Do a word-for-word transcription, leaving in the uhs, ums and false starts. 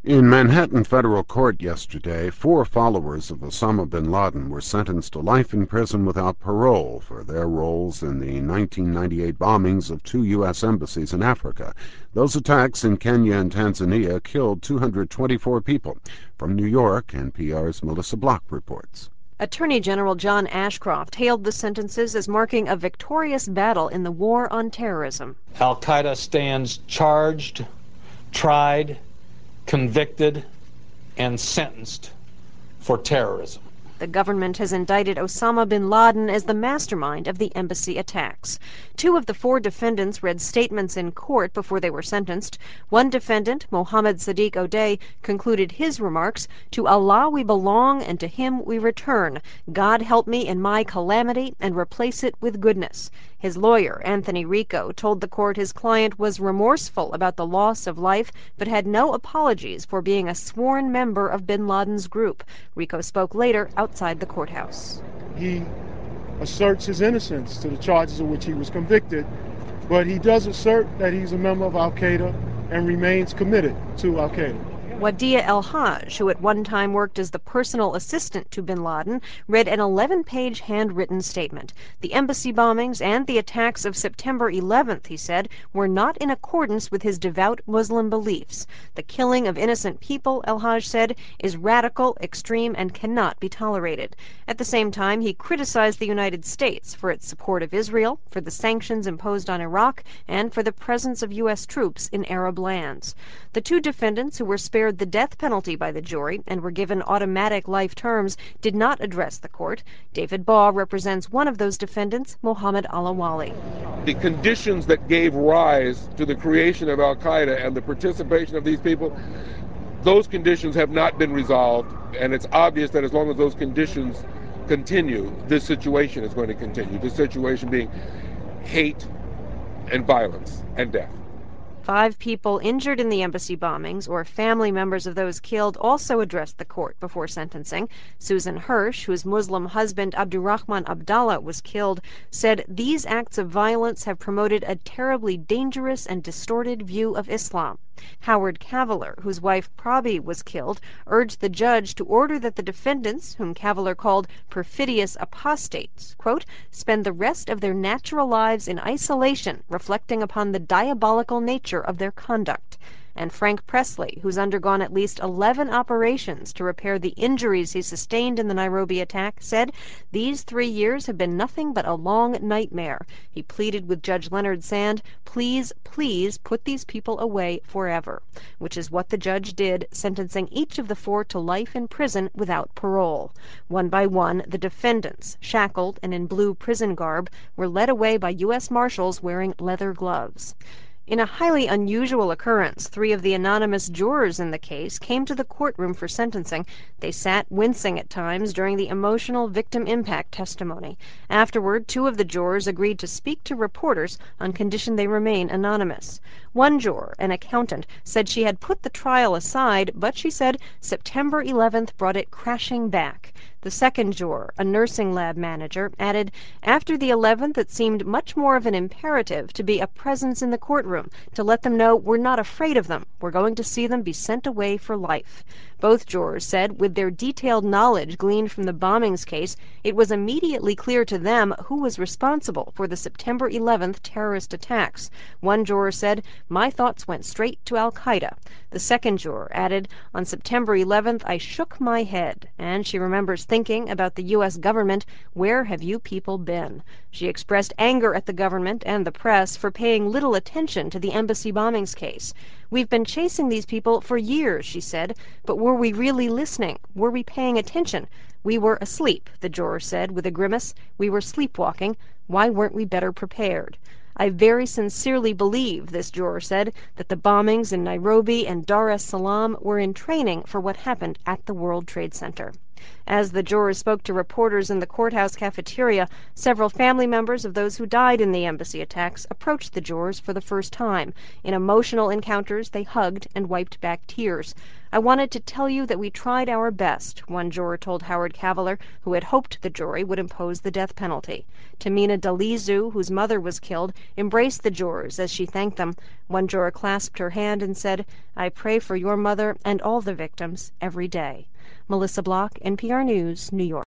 In Manhattan federal court yesterday, four followers of Osama bin Laden were sentenced to life in prison without parole for their roles in the nineteen ninety-eight bombings of two U S embassies in Africa. Those attacks in Kenya and Tanzania killed two hundred twenty-four people. From New York, N P R's Melissa Block reports. Attorney General John Ashcroft hailed the sentences as marking a victorious battle in the war on terrorism. Al-Qaeda stands charged, tried, convicted, and sentenced for terrorism. The government has indicted Osama bin Laden as the mastermind of the embassy attacks. Two of the four defendants read statements in court before they were sentenced. One defendant, Mohammed Sadiq O'Day, concluded his remarks, "To Allah we belong and to Him we return. God help me in my calamity and replace it with goodness." His lawyer, Anthony Rico, told the court his client was remorseful about the loss of life, but had no apologies for being a sworn member of bin Laden's group. Rico spoke later outside the courthouse. He asserts his innocence to the charges of which he was convicted, but he does assert that he's a member of Al-Qaeda and remains committed to Al-Qaeda. Wadea El-Haj, who at one time worked as the personal assistant to bin Laden, read an eleven-page handwritten statement. The embassy bombings and the attacks of September eleventh, he said, were not in accordance with his devout Muslim beliefs. The killing of innocent people, El-Haj said, is radical, extreme, and cannot be tolerated. At the same time, he criticized the United States for its support of Israel, for the sanctions imposed on Iraq, and for the presence of U S troops in Arab lands. The two defendants, who were spared the death penalty by the jury and were given automatic life terms, did not address the court. David Baugh represents one of those defendants, Mohammed Alawali. The conditions that gave rise to the creation of Al-Qaeda and the participation of these people, those conditions have not been resolved, and it's obvious that as long as those conditions continue, this situation is going to continue. This situation being hate and violence and death. Five people injured in the embassy bombings, or family members of those killed, also addressed the court before sentencing. Susan Hirsch, whose Muslim husband Abdurrahman Abdallah was killed, said these acts of violence have promoted a terribly dangerous and distorted view of Islam. Howard Caviller, whose wife Prabi was killed, urged the judge to order that the defendants, whom Caviller called perfidious apostates, quote, spend the rest of their natural lives in isolation, reflecting upon the diabolical nature of their conduct. And Frank Presley, who's undergone at least eleven operations to repair the injuries he sustained in the Nairobi attack, said, "These three years have been nothing but a long nightmare." He pleaded with Judge Leonard Sand, "Please, please put these people away forever," which is what the judge did, sentencing each of the four to life in prison without parole. One by one, the defendants, shackled and in blue prison garb, were led away by U S Marshals wearing leather gloves. In a highly unusual occurrence, three of the anonymous jurors in the case came to the courtroom for sentencing. They sat wincing at times during the emotional victim impact testimony. Afterward, two of the jurors agreed to speak to reporters on condition they remain anonymous. One juror, an accountant, said she had put the trial aside, but she said September eleventh brought it crashing back. The second juror, a nursing lab manager, added, "After the eleventh, it seemed much more of an imperative to be a presence in the courtroom, to let them know we're not afraid of them. We're going to see them be sent away for life." Both jurors said, with their detailed knowledge gleaned from the bombings case, it was immediately clear to them who was responsible for the September eleventh terrorist attacks. One juror said, "My thoughts went straight to Al-Qaeda." The second juror added, "On September eleventh, I shook my head," and she remembers thinking about the U S government, "Where have you people been?" She expressed anger at the government and the press for paying little attention to the embassy bombings case. "We've been chasing these people for years," she said, "but were we really listening? Were we paying attention? We were asleep," the juror said with a grimace. "We were sleepwalking. Why weren't we better prepared?" "I very sincerely believe," this juror said, "that the bombings in Nairobi and Dar es Salaam were in training for what happened at the World Trade Center." As the jurors spoke to reporters in the courthouse cafeteria, several family members of those who died in the embassy attacks approached the jurors for the first time. In emotional encounters, they hugged and wiped back tears. "I wanted to tell you that we tried our best," one juror told Howard Caviller, who had hoped the jury would impose the death penalty. Tamina Dalizu, whose mother was killed, embraced the jurors as she thanked them. One juror clasped her hand and said, "I pray for your mother and all the victims every day." Melissa Block, N P R News, New York.